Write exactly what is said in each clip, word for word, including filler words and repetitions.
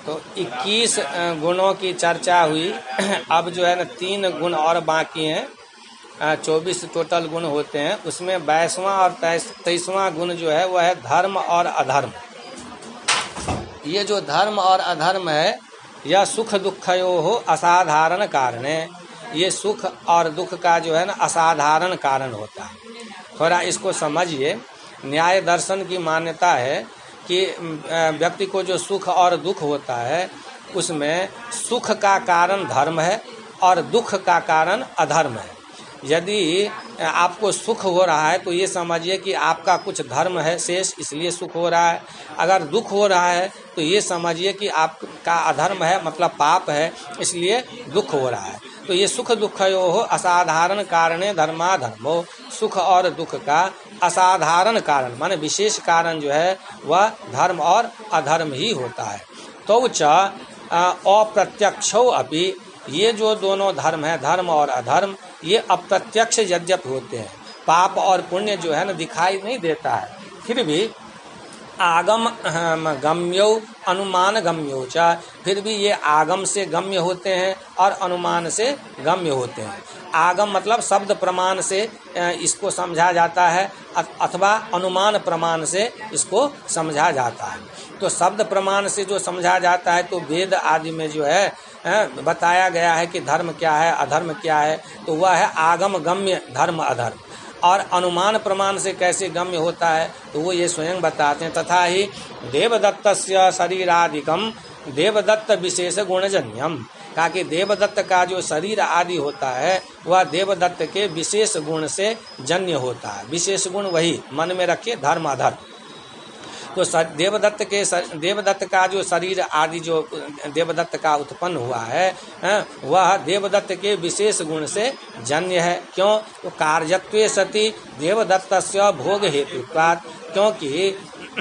तो इक्कीस गुणों की चर्चा हुई। अब जो है ना तीन गुण और बाकी हैं, चौबीस टोटल गुण होते हैं। उसमें बाईसवां और तेईसवां गुण जो है वह है धर्म और अधर्म। ये जो धर्म और अधर्म है यह सुख दुखयो हो असाधारण कारण है। ये सुख और दुख का जो है ना असाधारण कारण होता है। थोड़ा इसको समझिए। न्याय दर्शन की मान्यता है कि व्यक्ति को जो सुख और दुख होता है उसमें सुख का कारण धर्म है और दुख का कारण अधर्म है। यदि आपको सुख हो रहा है तो ये समझिए कि आपका कुछ धर्म है शेष, इसलिए सुख हो रहा है। अगर दुख हो रहा है तो ये समझिए कि आपका अधर्म है, मतलब पाप है, इसलिए दुख हो रहा है। तो ये सुख दुखयो हो असाधारण कारणे धर्माधर्मो। सुख और दुख का असाधारण कारण माने विशेष कारण जो है वह धर्म और अधर्म ही होता है। तो च अप्रत्यक्षो अपि, ये जो दोनों धर्म है, धर्म और अधर्म, ये अप्रत्यक्ष यद्यपि होते हैं। पाप और पुण्य जो है ना दिखाई नहीं देता है, फिर भी आगम गम्यो अनुमान गम्यो च, फिर भी ये आगम से गम्य होते हैं और अनुमान से गम्य होते हैं। आगम मतलब शब्द प्रमाण से इसको समझा जाता है अथवा अनुमान प्रमाण से इसको समझा जाता है। तो शब्द प्रमाण से जो समझा जाता है तो वेद आदि में जो है बताया गया है कि धर्म क्या है, अधर्म क्या है, तो वह है आगम गम्य धर्म अधर्म। और अनुमान प्रमाण से कैसे गम्य होता है तो वो ये स्वयं बताते हैं। तथा ही देवदत्तस्य शरीरादिकम देवदत्त विशेष गुणजन्यम, कहा कि देवदत्त का जो शरीर आदि होता है वह देवदत्त के विशेष गुण से जन्य होता है। विशेष गुण वही मन में रखिए, धर्म अधर्म। तो देवदत्त के देवदत्त का जो शरीर आदि जो देवदत्त का उत्पन्न हुआ है वह देवदत्त के विशेष गुण से जन्य है। क्यों? तो कार्यत्वे सति देवदत्तस्य भोग हेतुत्वात्, क्योंकि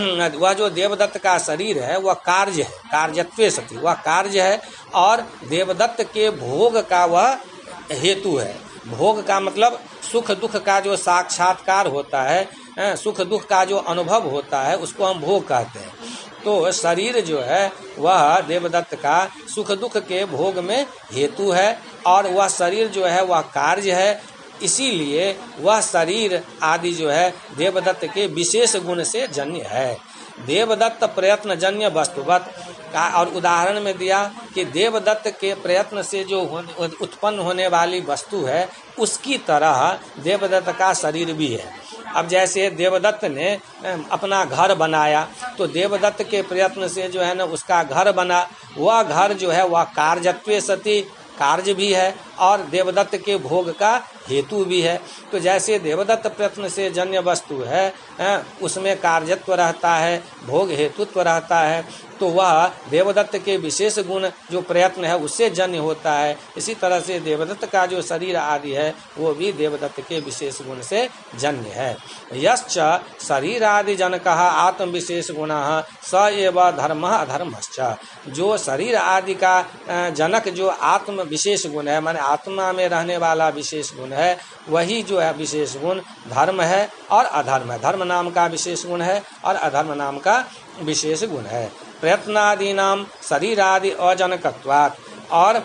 वह जो देवदत्त का शरीर है वह कार्य है, कार्यत्वे सति वह कार्य है और देवदत्त के भोग का वह हेतु है। भोग का मतलब सुख दुख का जो साक्षात्कार होता है, सुख दुख का जो अनुभव होता है उसको हम भोग कहते हैं। तो शरीर जो है वह देवदत्त का सुख दुख के भोग में हेतु है और वह शरीर जो है वह कार्य है। इसीलिए वह शरीर आदि जो है देवदत्त के विशेष गुण से जन्य है। देवदत्त प्रयत्न जन्य वस्तुवत का और उदाहरण में दिया कि देवदत्त के प्रयत्न से जो उत्पन्न होने वाली वस्तु है उसकी तरह देवदत्त का शरीर भी है। अब जैसे देवदत्त ने अपना घर बनाया तो देवदत्त के प्रयत्न से जो है ना उसका घर बना, वह घर जो है वह कार्यत्वे सति कार्य भी है और देवदत्त के भोग का हेतु भी है। तो जैसे देवदत्त प्रयत्न से जन्य वस्तु है उसमें कार्यत्व रहता है, भोग हेतुत्व रहता है, तो वह देवदत्त के विशेष गुण जो प्रयत्न है उससे जन्य होता है। इसी तरह से देवदत्त का जो शरीर आदि है वो भी देवदत्त के विशेष गुण से जन्य है। यश्च शरीर आदि जनकः आत्म विशेष गुणः स एव धर्मः अधर्मश्च, जो शरीर आदि का जनक जो आत्म विशेष गुण है माने आत्मा में रहने वाला विशेष गुण है वही जो है विशेष गुण धर्म है और अधर्म है। धर्म नाम का विशेष गुण है और अधर्म नाम का विशेष गुण है। प्रयत्नादि नाम शरीर आदि अजनकत्वात्, और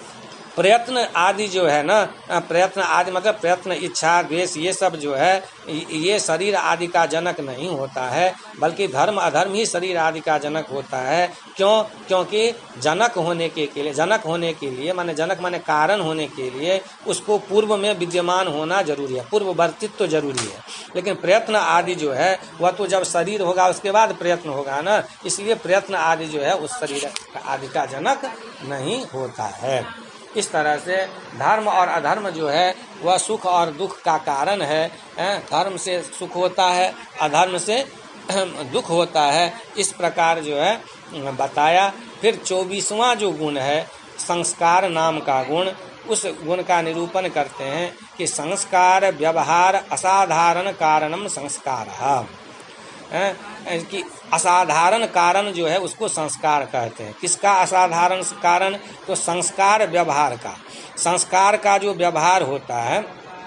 प्रयत्न आदि जो है ना, प्रयत्न आदि मतलब प्रयत्न इच्छा द्वेष ये सब जो है ये शरीर आदि का जनक नहीं होता है, बल्कि धर्म अधर्म ही शरीर आदि का जनक होता है। क्यों? क्योंकि जनक होने के, के लिए जनक होने के लिए माने जनक माने कारण होने के लिए उसको पूर्व में विद्यमान होना जरूरी है, पूर्ववर्तित्व तो जरूरी है। लेकिन प्रयत्न आदि जो है वह तो जब शरीर होगा उसके बाद प्रयत्न होगा ना, इसलिए प्रयत्न आदि जो है उस शरीर आदि का जनक नहीं होता है। इस तरह से धर्म और अधर्म जो है वह सुख और दुख का कारण है। धर्म से सुख होता है, अधर्म से दुख होता है। इस प्रकार जो है बताया। फिर चौबीसवां जो गुण है संस्कार नाम का गुण, उस गुण का निरूपण करते हैं कि संस्कार व्यवहार असाधारण कारणम संस्कारः, कि असाधारण कारण जो है उसको संस्कार कहते हैं। किसका असाधारण कारण? तो संस्कार व्यवहार का। संस्कार का जो व्यवहार होता है,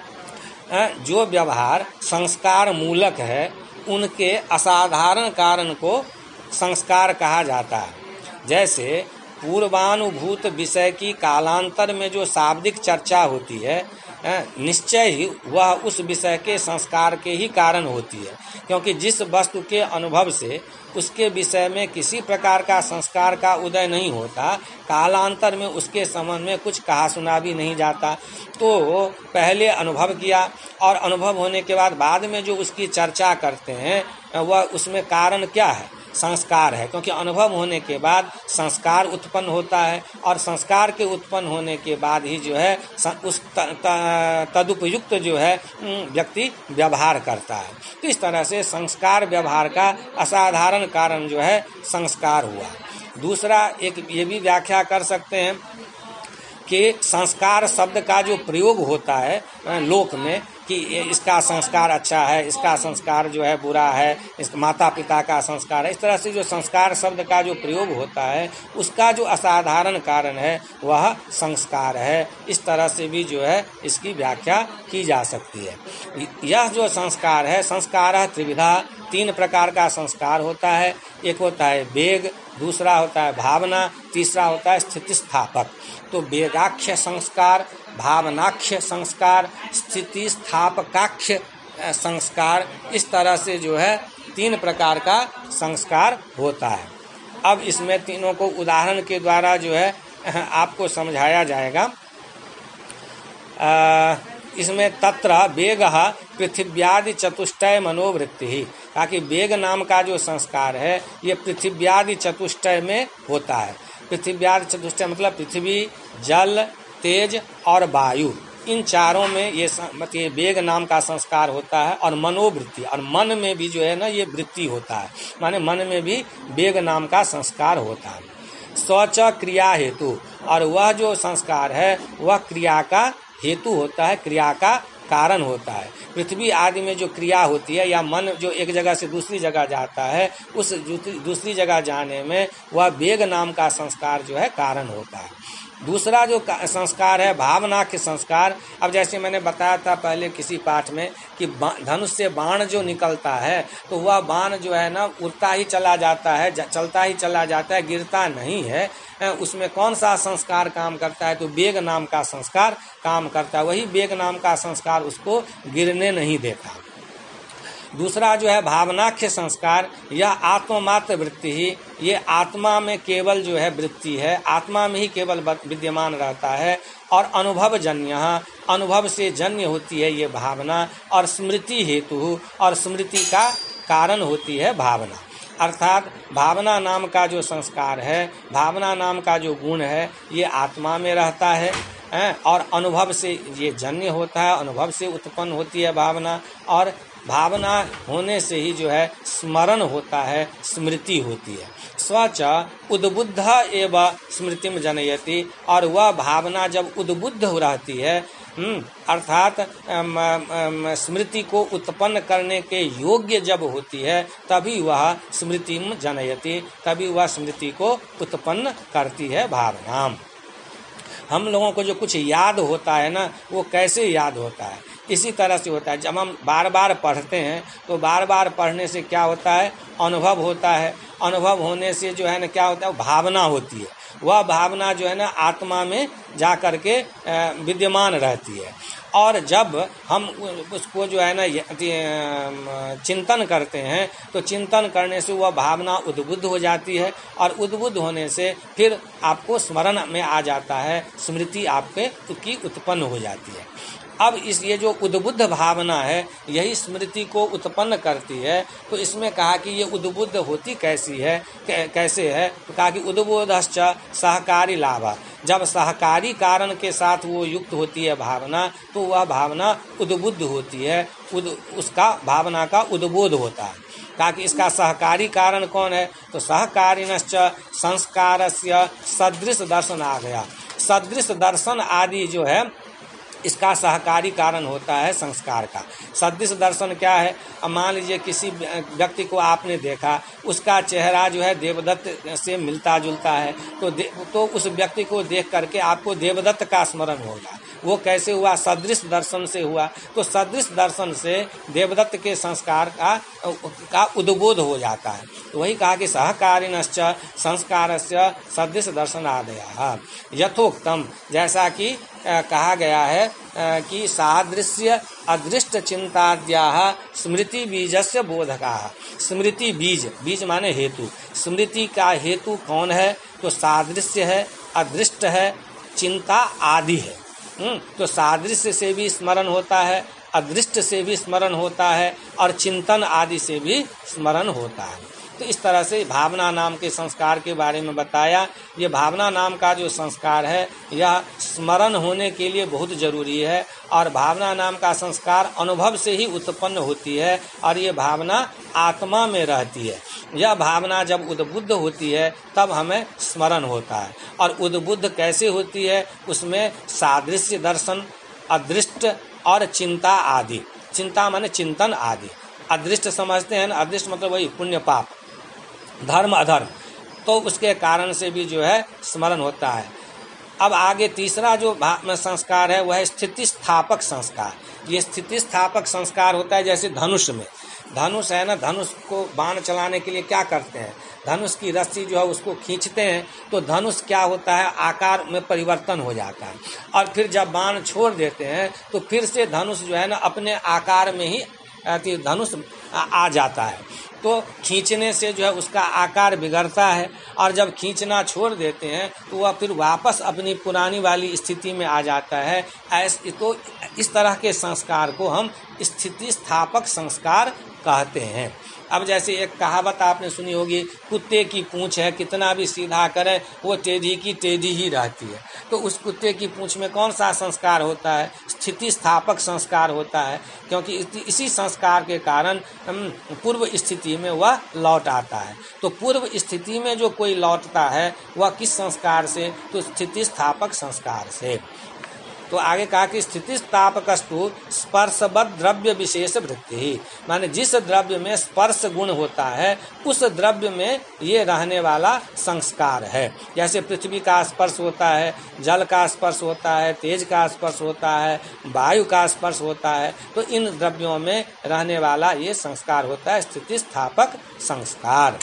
जो व्यवहार संस्कार मूलक है, उनके असाधारण कारण को संस्कार कहा जाता है। जैसे पूर्वानुभूत विषय की कालांतर में जो शाब्दिक चर्चा होती है, निश्चय ही वह उस विषय के संस्कार के ही कारण होती है, क्योंकि जिस वस्तु के अनुभव से उसके विषय में किसी प्रकार का संस्कार का उदय नहीं होता, कालांतर में उसके संबंध में कुछ कहा सुना भी नहीं जाता। तो पहले अनुभव किया और अनुभव होने के बाद बाद में जो उसकी चर्चा करते हैं वह उसमें कारण क्या है? संस्कार है, क्योंकि अनुभव होने के बाद संस्कार उत्पन्न होता है और संस्कार के उत्पन्न होने के बाद ही जो है उस तदुपयुक्त जो है व्यक्ति व्यवहार करता है। तो इस तरह से संस्कार व्यवहार का असाधारण कारण जो है संस्कार हुआ। दूसरा एक ये भी व्याख्या कर सकते हैं कि संस्कार शब्द का जो प्रयोग होता है लोक में कि इसका संस्कार अच्छा है, इसका संस्कार जो है बुरा है, इस माता पिता का संस्कार है, इस तरह से जो संस्कार शब्द का जो प्रयोग होता है उसका जो असाधारण कारण है वह संस्कार है। इस तरह से भी जो है इसकी व्याख्या की जा सकती है। यह जो संस्कार है, संस्कार त्रिविधा, तीन प्रकार का संस्कार होता है। एक होता है वेग, दूसरा होता है भावना, तीसरा होता है स्थिति स्थापक। तो वेगाख्य संस्कार, भावनाख्य संस्कार, स्थिति स्थापकाख्य संस्कार, इस तरह से जो है तीन प्रकार का संस्कार होता है। अब इसमें तीनों को उदाहरण के द्वारा जो है आपको समझाया जाएगा। आ, इसमें तत्र वेगः पृथिव्यादि चतुष्टय मनोवृत्ति ही, ताकि वेग नाम का जो संस्कार है ये पृथिव्यादि चतुष्टय में होता है। पृथिव्यादि चतुष्टय मतलब पृथ्वी, जल, तेज और वायु, इन चारों में ये मतलब वेग नाम का संस्कार होता है। और मनोवृत्ति, और मन में भी जो है ना ये वृत्ति होता है, माने मन में भी वेग नाम का संस्कार होता है। स्वच क्रिया हेतु, और वह जो संस्कार है वह क्रिया का हेतु होता है, क्रिया का कारण होता है। पृथ्वी आदि में जो क्रिया होती है या मन जो एक जगह से दूसरी जगह जाता है, उस दूसरी जगह जाने में वह वेग नाम का संस्कार जो है कारण होता है। दूसरा जो संस्कार है भावना के संस्कार। अब जैसे मैंने बताया था पहले किसी पाठ में कि धनुष से बाण जो निकलता है तो वह बाण जो है ना उड़ता ही चला जाता है, चलता ही चला जाता है, गिरता नहीं है। उसमें कौन सा संस्कार काम करता है? तो वेग नाम का संस्कार काम करता है। वही वेग नाम का संस्कार उसको गिरने नहीं देता। दूसरा जो है भावनाख्य संस्कार, यह आत्ममात्र वृत्ति ही, ये आत्मा में केवल जो है वृत्ति है, आत्मा में ही केवल विद्यमान रहता है। और अनुभव जन्य, अनुभव से जन्य होती है ये भावना। और स्मृति हेतु, और स्मृति का कारण होती है भावना। अर्थात भावना नाम का जो संस्कार है, भावना नाम का जो गुण है, ये आत्मा में रहता है और अनुभव से ये जन्य होता है, अनुभव से उत्पन्न होती है भावना। और भावना होने से ही जो है स्मरण होता है, स्मृति होती है। स्वच उद्बुद्ध एवं स्मृतिम जनयति, और वह भावना जब उद्बुद्ध रहती है अर्थात स्मृति को उत्पन्न करने के योग्य जब होती है, तभी वह स्मृतिम जनयति, तभी वह स्मृति को उत्पन्न करती है भावना। हम लोगों को जो कुछ याद होता है ना, वो कैसे याद होता है? इसी तरह से होता है। जब हम बार बार पढ़ते हैं तो बार बार पढ़ने से क्या होता है? अनुभव होता है। अनुभव होने से जो है ना क्या होता है? भावना होती है। वह भावना जो है ना आत्मा में जा कर के विद्यमान रहती है। और जब हम उसको जो है ना चिंतन करते हैं तो चिंतन करने से वह भावना उद्बुद्ध हो जाती है। और उद्बुद्ध होने से फिर आपको स्मरण में आ जाता है, स्मृति आपके की उत्पन्न हो जाती है। अब इस ये जो उद्बुद्ध भावना है यही स्मृति को उत्पन्न करती है। तो इसमें कहा कि ये उद्बुद्ध होती कैसी है, कैसे है? तो कहा कि उद्बोधश्च सहकारी लाभ, जब सहकारी कारण के साथ वो युक्त होती है भावना तो वह भावना उद्बुद्ध होती है, उद, उसका भावना का उद्बोध होता है। कहा कि इसका सहकारी कारण कौन है? तो सहकारिणश्च संस्कारस्य सदृश दर्शन आ गया। सदृश दर्शन आदि जो है इसका सहकारी कारण होता है संस्कार का। सदृश दर्शन क्या है? अब मान लीजिए किसी व्यक्ति को आपने देखा, उसका चेहरा जो है देवदत्त से मिलता जुलता है, तो तो उस व्यक्ति को देख करके आपको देवदत्त का स्मरण होगा। वो कैसे हुआ? सदृश दर्शन से हुआ। तो सदृश दर्शन से देवदत्त के संस्कार का का उद्बोध हो जाता है। तो वही कहा कि सहकारिणश्च संस्कारस्य सदृश दर्शनादयः यथोक्तम, जैसा कि कहा गया है कि सादृश्य अदृष्ट चिंताद्याः स्मृति बीजस्य बोधकाः। स्मृति बीज, बीज माने हेतु, स्मृति का हेतु कौन है? तो सादृश्य है, अदृष्ट है, चिंता आदि है। हम्म तो सादृश्य से भी स्मरण होता है, अदृष्ट से भी स्मरण होता है और चिंतन आदि से भी स्मरण होता है। तो इस तरह से भावना नाम के संस्कार के बारे में बताया। ये भावना नाम का जो संस्कार है यह स्मरण होने के लिए बहुत जरूरी है, और भावना नाम का संस्कार अनुभव से ही उत्पन्न होती है, और ये भावना आत्मा में रहती है। यह भावना जब उद्बुद्ध होती है तब हमें स्मरण होता है। और उद्बुद्ध कैसे होती है? उसमें सादृश्य दर्शन, अदृष्ट और चिंता आदि। चिंता माने चिंतन आदि। अदृष्ट समझते हैं ना, अदृष्ट मतलब वही पुण्य पाप, धर्म अधर्म, तो उसके कारण से भी जो है स्मरण होता है। अब आगे तीसरा जो संस्कार है वह है स्थिति स्थापक संस्कार। ये स्थिति स्थापक संस्कार होता है जैसे धनुष में, धनुष है ना, धनुष को बाण चलाने के लिए क्या करते हैं? धनुष की रस्सी जो है उसको खींचते हैं तो धनुष क्या होता है? आकार में परिवर्तन हो जाता है, और फिर जब बाण छोड़ देते हैं तो फिर से धनुष जो है ना अपने आकार में ही धनुष आ जाता है। तो खींचने से जो है उसका आकार बिगड़ता है, और जब खींचना छोड़ देते हैं तो वह फिर वापस अपनी पुरानी वाली स्थिति में आ जाता है। ऐसे तो इस तरह के संस्कार को हम स्थिति स्थापक संस्कार कहते हैं। अब जैसे एक कहावत आपने सुनी होगी, कुत्ते की पूंछ है, कितना भी सीधा करे वो टेढ़ी की टेढ़ी ही रहती है। तो उस कुत्ते की पूंछ में कौन सा संस्कार होता है? स्थिति स्थापक संस्कार होता है, क्योंकि इसी संस्कार के कारण पूर्व स्थिति में वह लौट आता है। तो पूर्व स्थिति में जो कोई लौटता है वह किस संस्कार से? तो स्थिति स्थापक संस्कार से। तो आगे कहा कि स्थिति स्थापकस्तु स्पर्शवद द्रव्य विशेष वृत्ति, माने जिस द्रव्य में स्पर्श गुण होता है उस द्रव्य में ये रहने वाला संस्कार है। जैसे पृथ्वी का स्पर्श होता है, जल का स्पर्श होता है, तेज का स्पर्श होता है, वायु का स्पर्श होता है, तो इन द्रव्यों में रहने वाला ये संस्कार होता है स्थिति स्थापक संस्कार।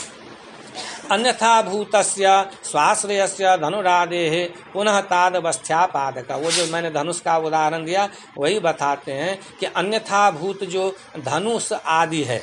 अन्यथा भूतस्य स्वाश्रयस्य धनुरादेः पुनः तादवस्थ्यापादक। वो जो मैंने धनुष का उदाहरण दिया वही बताते हैं कि अन्यथा भूत जो धनुष आदि है,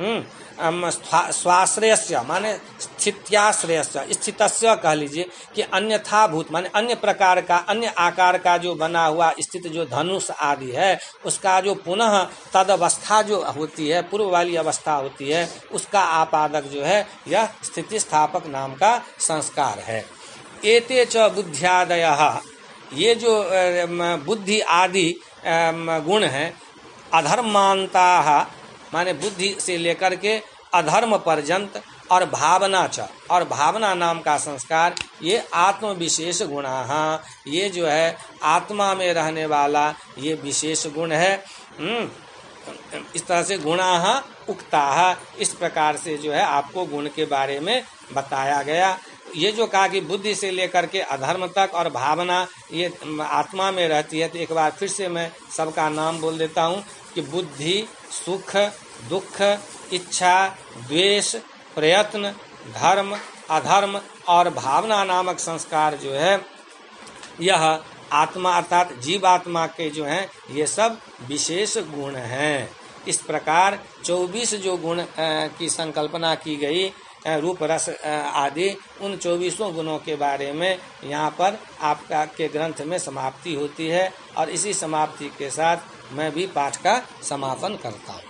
स्वाश्रयस्य माने स्थित्याश्रयस्य, स्थितस्य कह लीजिए कि अन्यथा भूत माने अन्य प्रकार का, अन्य आकार का जो बना हुआ स्थित जो धनुष आदि है उसका जो पुनः तद अवस्था जो होती है, पूर्व वाली अवस्था होती है, उसका आपादक जो है यह स्थिति स्थापक नाम का संस्कार है। एते च बुद्ध्यादयः, ये जो बुद्धि आदि गुण हैं, अधर्मांताः माने बुद्धि से लेकर के अधर्म पर्यंत, और भावना च, और भावना नाम का संस्कार, ये आत्म विशेष गुणाः, ये जो है आत्मा में रहने वाला ये विशेष गुण है। इस तरह से गुणाः उक्ताः, इस प्रकार से जो है आपको गुण के बारे में बताया गया। ये जो कहा कि बुद्धि से लेकर के अधर्म तक और भावना ये आत्मा में रहती है, तो एक बार फिर से मैं सबका नाम बोल देता हूँ कि बुद्धि, सुख, दुख, इच्छा, द्वेष, प्रयत्न, धर्म, अधर्म और भावना नामक संस्कार जो है यह आत्मा अर्थात जीवात्मा के जो हैं ये सब विशेष गुण हैं। इस प्रकार चौबीस जो गुण की संकल्पना की गई, रूप रस आदि, उन चौबीसों गुणों के बारे में यहाँ पर आपका के ग्रंथ में समाप्ति होती है, और इसी समाप्ति के साथ मैं भी पाठ का समापन करता हूँ।